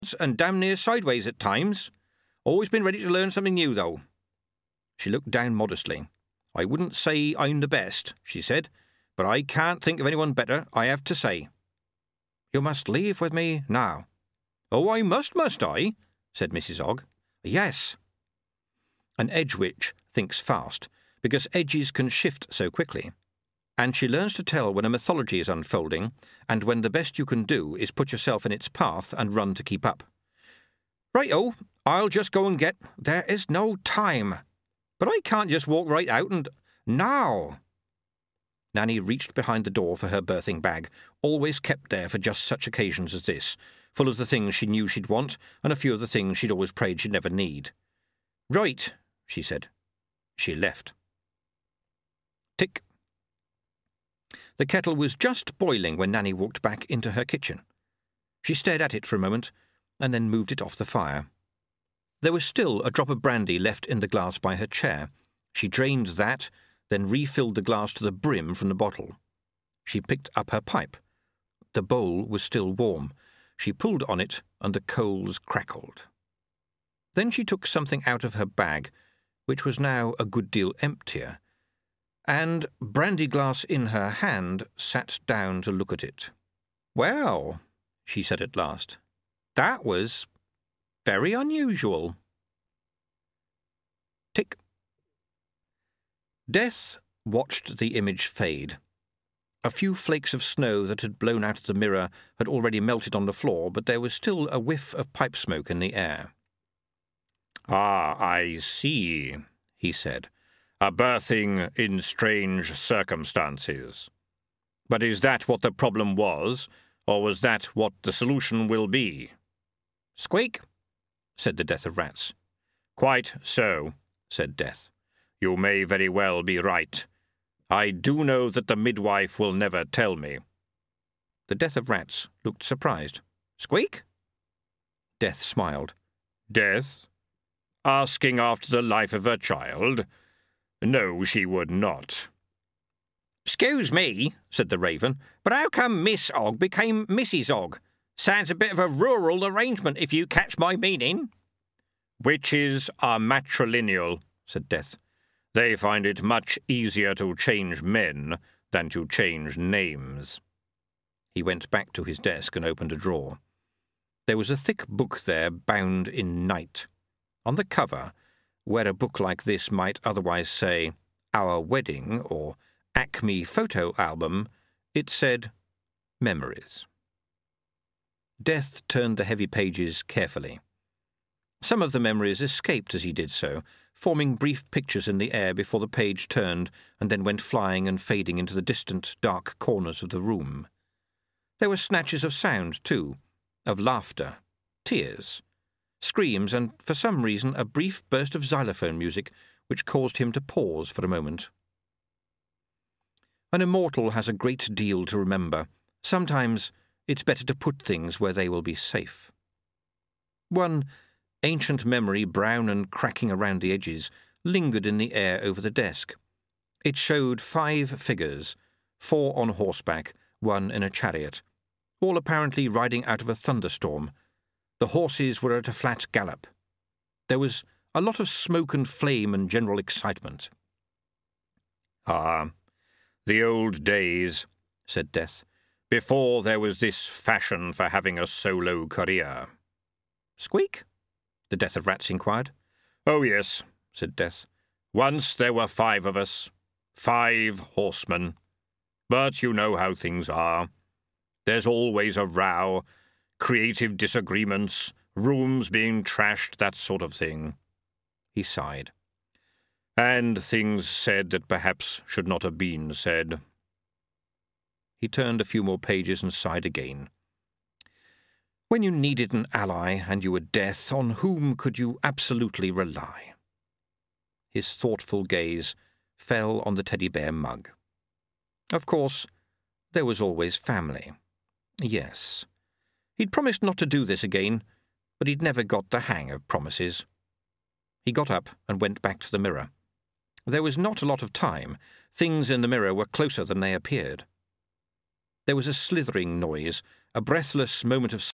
and damn near sideways at times. Always been ready to learn something new, though. She looked down modestly. I wouldn't say I'm the best, she said, but I can't think of anyone better, I have to say. You must leave with me now. Oh, I must I? Said Mrs. Ogg. Yes. An edge witch thinks fast, because edges can shift so quickly. And she learns to tell when a mythology is unfolding, and when the best you can do is put yourself in its path and run to keep up. Right-o, I'll just go and get... There is no time. But I can't just walk right out and... Now! Nanny reached behind the door for her birthing bag, always kept there for just such occasions as this, full of the things she knew she'd want, and a few of the things she'd always prayed she'd never need. Right, she said. She left. Tick. The kettle was just boiling when Nanny walked back into her kitchen. She stared at it for a moment, and then moved it off the fire. There was still a drop of brandy left in the glass by her chair. She drained that, then refilled the glass to the brim from the bottle. She picked up her pipe. The bowl was still warm. She pulled on it, and the coals crackled. Then she took something out of her bag, which was now a good deal emptier, and, brandy glass in her hand, sat down to look at it. Well, she said at last, that was very unusual. Tick. Death watched the image fade. A few flakes of snow that had blown out of the mirror had already melted on the floor, but there was still a whiff of pipe smoke in the air. Ah, I see, he said. A birthing in strange circumstances. But is that what the problem was, or was that what the solution will be? Squeak, said the Death of Rats. Quite so, said Death. You may very well be right. I do know that the midwife will never tell me. The Death of Rats looked surprised. Squeak? Death smiled. Death? Asking after the life of her child? No, she would not. Excuse me, said the Raven, but how come Miss Ogg became Mrs. Ogg? Sounds a bit of a rural arrangement, if you catch my meaning. Witches are matrilineal, said Death. They find it much easier to change men than to change names. He went back to his desk and opened a drawer. There was a thick book there bound in night. On the cover, where a book like this might otherwise say Our Wedding or Acme Photo Album, it said Memories. Death turned the heavy pages carefully. Some of the memories escaped as he did so, forming brief pictures in the air before the page turned and then went flying and fading into the distant, dark corners of the room. There were snatches of sound, too, of laughter, tears, screams, and, for some reason, a brief burst of xylophone music which caused him to pause for a moment. An immortal has a great deal to remember. Sometimes it's better to put things where they will be safe. One ancient memory, brown and cracking around the edges, lingered in the air over the desk. It showed 5 figures, 4 on horseback, 1 in a chariot, all apparently riding out of a thunderstorm. The horses were at a flat gallop. There was a lot of smoke and flame and general excitement. Ah, the old days, said Death, before there was this fashion for having a solo career. Squeak? The Death of Rats inquired. Oh, yes, said Death. Once there were 5 of us. 5 horsemen. But you know how things are. There's always a row, creative disagreements, rooms being trashed, that sort of thing. He sighed. And things said that perhaps should not have been said. He turned a few more pages and sighed again. When you needed an ally and you were Death, on whom could you absolutely rely? His thoughtful gaze fell on the teddy bear mug. Of course, there was always family. Yes. He'd promised not to do this again, but he'd never got the hang of promises. He got up and went back to the mirror. There was not a lot of time. Things in the mirror were closer than they appeared. There was a slithering noise, a breathless moment of